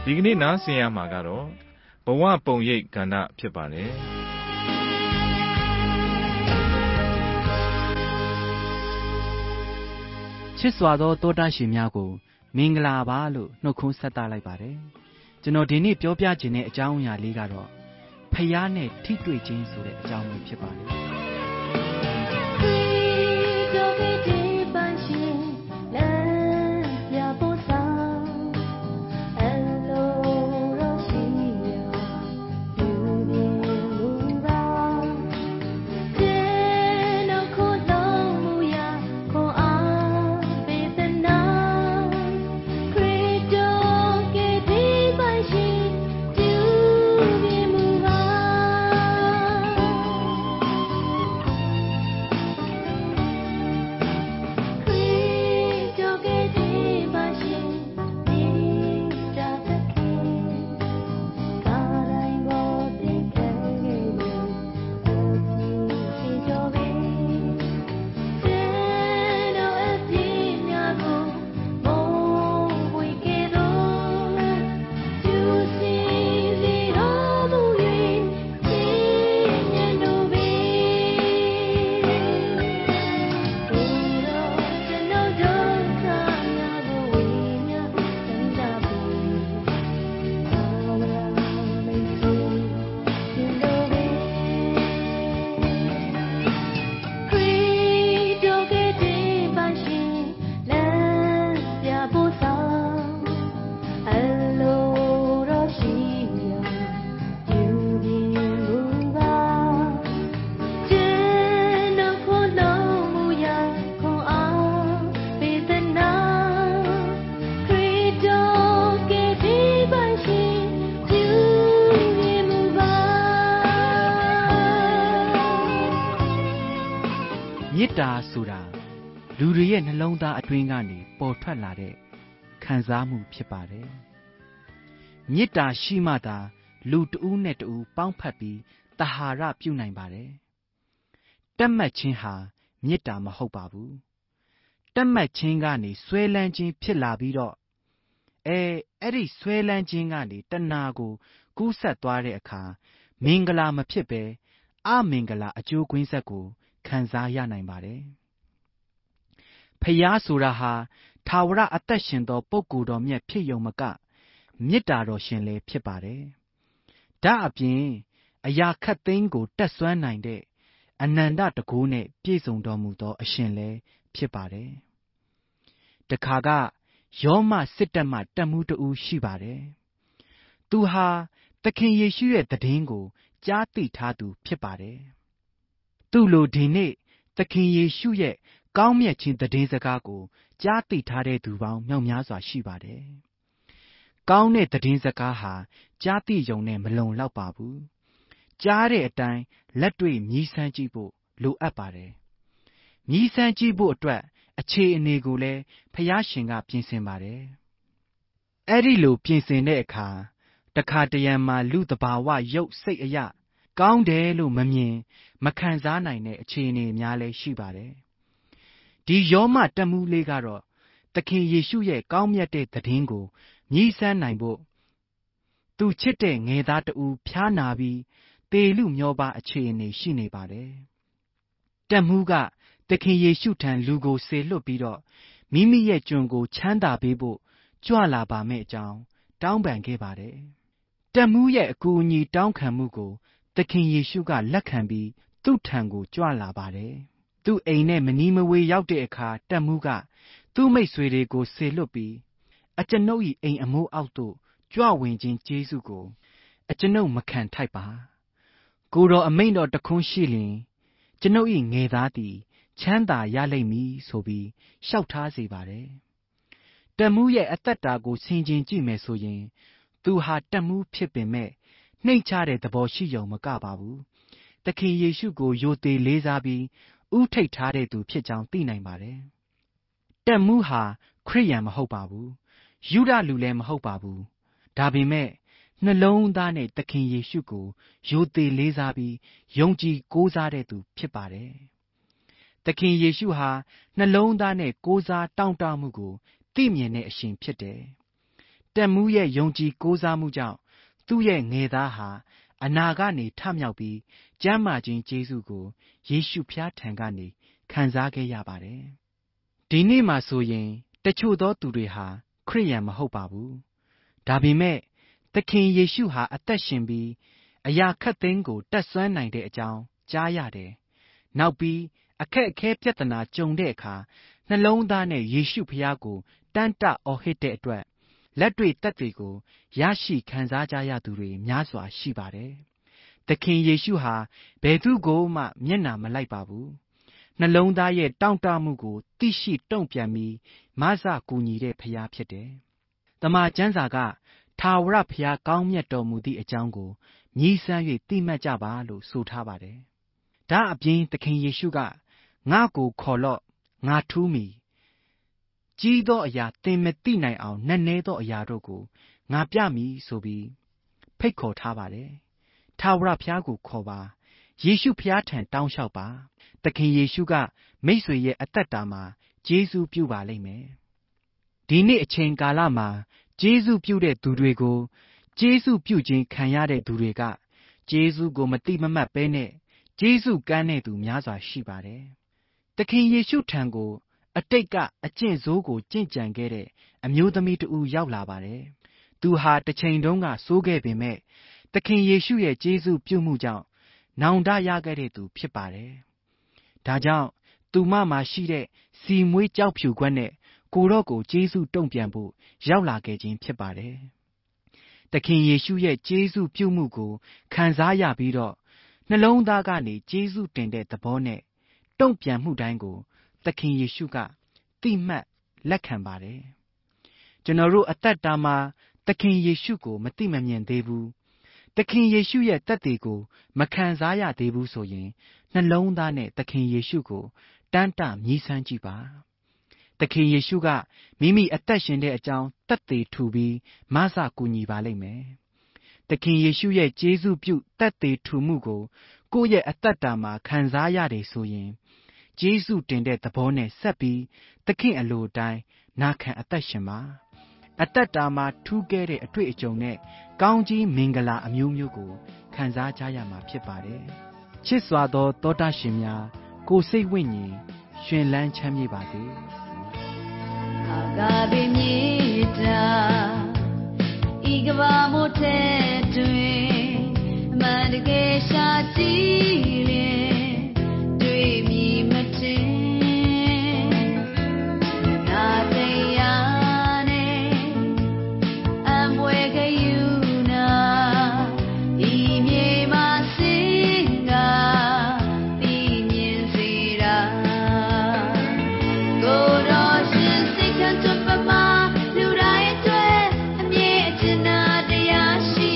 ဒီကနေ့နားဆင်ရမှာကတော့ဘဝပုံရိပ်ကဏ္ဍဖြစ်ပါတယ်ချစ်စွာသောတောတရှင်များကိုမင်္ဂလာပါလို့နှုတ်ခွန်းဆက်သလိုက်ပါတယ်ကျွန်တော်ဒီနေ့ပြောပြခြင်းတဲ့အကြောင်းအရာလေးကတော့ဖယားနဲ့ထိတွေ့ခြင်းဆိုတဲ့အကြောင်းလေးဖြစ်ပါတယ်မေတ္တာဆိုတာလူတွေရဲ့နှလုံးသားအတွင်းကနေပေါ်ထွက်လာတဲ့ခံစားမှုဖြစ်ပါတယ်။မေတ္တာရှိမှသာလူတဦးနဲ့တဦးပေါင်းဖက်ပြီးတဟာရပြုနိုင်ပါတယ်။တတ်မှတ်ခြင်းဟာမေတ္တာမဟုတ်ပါဘူး။တတ်မှတ်ခြင်းကနေဆွဲလန်းခြင်းဖြစ်လာပြီးတော့အဲ့ဒီဆွဲလန်းခြင်းကနေတဏှာကိုကူးဆက်သွားတဲ့အခါမင်္ဂလာမဖြစ်ပဲအမင်္ဂလာအကျိုးကွင်းဆက်ကိုခံစားရနိုင်ပါတယ်။ဖယားဆိုတာဟာထာဝရအသက်ရှင်သောပုဂ္ဂိုလ်တော်မြတ်ဖြစ်ယုံမကမေတ္တာတော်ရှင်လည်းဖြစ်ပါတယ်။ဒါအပြင်အရာခတ်သိမ်းကိုတက်ဆွမ်းနိုင်တဲ့အနန္တတကူနဲ့ပြည့်စုံတော်မူသောအရှင်လည်းဖြစ်ပါတယ်။တခါကယောမစစ်တပ်မှတက်မှုတူရှိပါတယ်။သူဟာသခင်ယေရှုရဲ့တည်င်းကိုကြားသိထားသူဖြစ်ပါတယ်။သူ့လိုဒီနေ့သခင်ယေရှုရဲ့ကောင်းမြတ်ခြင်းတည်င်းစကားကိုကြားသိထားတဲ့သူပေါင်းမြောက်များစွာရှိပါတယ်။ကောင်းတဲ့တည်င်းစကားဟာကြားသိရုံနဲ့မလုံလောက်ပါဘူး။ကြားတဲ့အတိုင်းလက်တွေ့မြည်ဆန်းကြည့်ဖို့လိုအပ်ပါတယ်။မြည်ဆန်းကြည့်ဖို့အတွက်အခြေအနေကိုလည်းဖယားရှင်ကပြင်ဆင်ပါတယ်။အဲ့ဒီလိုပြင်ဆင်တဲ့အခါတခါတရံမှာလူတဘာဝရုပ်စိတ်အရာကောင်းတယ်လို့မမြင်မခံစားနိုင်တဲ့အခြေအနေများလည်းရှိပါတယ်။ဒီယောမတက်မှုလေးကတော့သခင်ယေရှုရဲ့ကောင်းမြတ်တဲ့တည်င်းကိုမြည်ဆန်းနိုင်ဖို့သူချစ်တဲ့ငယ်သားတူဖျားနာပြီးတေလူမျောပါအခြေအနေရှိနေပါတယ်။တက်မှုကသခင်ယေရှုထံလူကိုဆေလွတ်ပြီးတော့မိမိရဲ့ကျွန်ကိုချမ်းသာပေးဖို့ကြွလာပါမယ့်အကြောင်းတောင်းပန်ခဲ့ပါတယ်။တက်မှုရဲ့အကူအညီတောင်းခံမှုကိုသခင်ယေရှုကလက်ခံပြီးသူ့ထံကိုကြွလာပါတယ်။သူ့အိမ်နဲ့မနီးမဝေးရောက်တဲ့အခါတက်မှုကသူ့မိတ်ဆွေတွေကိုဆေလွတ်ပြီးအကျွန်ုပ်၏အိမ်အမိုးအောက်သို့ကြွဝင်ခြင်းကျေးဇူးကိုအကျွန်ုပ်မခံထိုက်ပါ။ကိုယ်တော်အမိန့်တော်တခွန်းရှိလျင်ကျွန်ုပ်၏ငယ်သားသည်ချမ်းသာရလိမ့်မည်ဆိုပြီးလျှောက်ထားစေပါတယ်။တက်မှုရဲ့အသက်တာကိုဆင်ခြင်ကြည့်မယ်ဆိုရင်သူဟာတက်မှုဖြစ်ပေမဲ့နှိမ့်ချတဲ့သဘောရှိရုံမကပါဘူး။သခင်ယေရှုကိုယိုသေလေးစားပြီးဥထိတ်ထားတဲ့သူဖြစ်ကြောင်းသိနိုင်ပါတယ်။တက်မှုဟာခရစ်ယာန်မဟုတ်ပါဘူး။ယုဒလူလည်းမဟုတ်ပါဘူး။ဒါပေမဲ့နှလုံးသားနဲ့သခင်ယေရှုကိုယိုသေလေးစားပြီးယုံကြည်ကိုးစားတဲ့သူဖြစ်ပါတယ်။သခင်ယေရှုဟာနှလုံးသားနဲ့ကိုးစားတောင့်တမှုကိုသိမြင်တဲ့အရှင်ဖြစ်တယ်။တက်မှုရဲ့ယုံကြည်ကိုးစားမှုကြောင့်သူ့ရဲ့ငယ်သားဟာအနာကနေထမြောက်ပြီးကျမ်းမာခြင်းကျေးဇူးကိုယေရှုဖျားထံကနေခံစားခဲ့ရပါတယ်။ဒီနေ့မှာဆိုရင်တချို့သောသူတွေဟာခရစ်ယာန်မဟုတ်ပါဘူး။ဒါပေမဲ့သခင်ယေရှုဟာအသက်ရှင်ပြီးအရာခက်သိမ်းကိုတတ်ဆွမ်းနိုင်တဲ့အကြောင်းကြားရတယ်။နောက်ပြီးအခက်အခဲပြဿနာကြုံတဲ့အခါနှလုံးသားနဲ့ယေရှုဖျားကိုတန်တအော်ဟစ်တဲ့အတွက်လက်တွေ့သက်သေကိုရရှိခံစားကြရသူတွေများစွာရှိပါတယ်။သခင်ယေရှုဟာဘယ်သူကိုမှမျက်နှာမလိုက်ပါဘူး။နှလုံးသားရဲ့တောင့်တမှုကိုသိရှိတုံ့ပြန်ပြီးမဆကူညီတဲ့ဖျားဖြစ်တယ်။တမန်ကျမ်းစာကထာဝရဖျားကောင်းမြတ်တော်မူသည့်အကြောင်းကိုမြည်ဆန်း၍သိမှတ်ကြပါလို့ဆိုထားပါတယ်။ဒါအပြင်သခင်ယေရှုကငါ့ကိုခေါ်လော့ငါထူးမည်ကြီးသောအရာသင်မသိနိုင်အောင်နက်နဲသောအရာတို့ကိုငါပြမည်ဆိုပြီးဖိတ်ခေါ်ထားပါတယ်။ထာဝရဘုရားကိုခေါ်ပါယေရှုဘုရားထံတောင်းလျှောက်ပါသခင်ယေရှုကမိတ်ဆွေရဲ့အသက်တာမှာကျေးဇူးပြုပါလိမ့်မယ်။ဒီနေ့အချိန်ကာလမှာကျေးဇူးပြုတဲ့သူတွေကိုကျေးဇူးပြုခြင်းခံရတဲ့သူတွေကကျေးဇူးကိုမတိမမှတ်ဘဲနဲ့ကျေးဇူးကမ်းတဲ့သူများစွာရှိပါတယ်။သခင်ယေရှုထံကိုအတိတ်ကအကျင့်ဆိုးကိုကျင့်ကြံခဲ့တဲ့အမျိုးသမီးတူရောက်လာပါတယ်။သူဟာတစ်ချိန်တုန်းကစိုးခဲ့ပေမဲ့သခင်ယေရှုရဲ့ကျေးဇူးပြုမှုကြောင့်နောင်တရခဲ့တဲ့သူဖြစ်ပါတယ်။ဒါကြောင့်သူမှာရှိတဲ့စီမွေးကြောက်ဖြူခွက်နဲ့ကိုတော့ကိုကျေးဇူးတုံ့ပြန်ဖို့ရောက်လာခဲ့ခြင်းဖြစ်ပါတယ်။သခင်ယေရှုရဲ့ကျေးဇူးပြုမှုကိုခံစားရပြီးတော့နှလုံးသားကနေကျေးဇူးတင်တဲ့သဘောနဲ့တုံ့ပြန်မှုတိုင်းကိုသခင်ယေရှုကတိမှတ်လက်ခံပါတယ်။ကျွန်တော်တို့အသက်တာမှာသခင်ယေရှုကိုမသိမမြင်သေးဘူး။သခင်ယေရှုရဲ့သက်သေကိုမခံစားရသေးဘူးဆိုရင်နှလုံးသားနဲ့သခင်ယေရှုကိုတန်တမြည်ဆန်းကြည့်ပါ။သခင်ယေရှုကမိမိအသက်ရှင်တဲ့အကြောင်းသက်သေထူပြီးမဆကူညီပါလိမ့်မယ်။သခင်ယေရှုရဲ့ကျေးဇူးပြုသက်သေထူမှုကိုကိုယ့်ရဲ့အသက်တာမှာခံစားရတယ်ဆိုရင်ကျေးဇူးတင်တဲ့သဘောနဲ့ဆက်ပြီးသခင်အလိုတိုင်းနာခံအသက်ရှင်ပါအသက်တာမှာထူးကဲတဲ့အတွေ့အကြုံနဲ့ကောင်းကြီးမင်္ဂလာအမျိုးမျိုးကိုခံစားကြရမှာဖြစ်ပါတယ်ချစ်စွာသောတောတာရှင်များကိုယ်စိတ်ဝိညာဉ်ရှင်လန်းချမ်းမြေ့ပါစေအာဂါဘိမြေတာဤကဘာမို့တဲ့တွင်အမှန်တကယ်ရှာကြည့်လျင်တွေ့မြင်မတင်နာတရားနဲ့အမွေကယူနာဤမြေမှာစင်ကပြီးမြင်စေတာကိုတော်ရှင်စိတ်ခံတွတ်ပမာလူတိုင်းအတွက်အမြဲအကျဉ်းနာတရားရှိ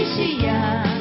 ရှိရာ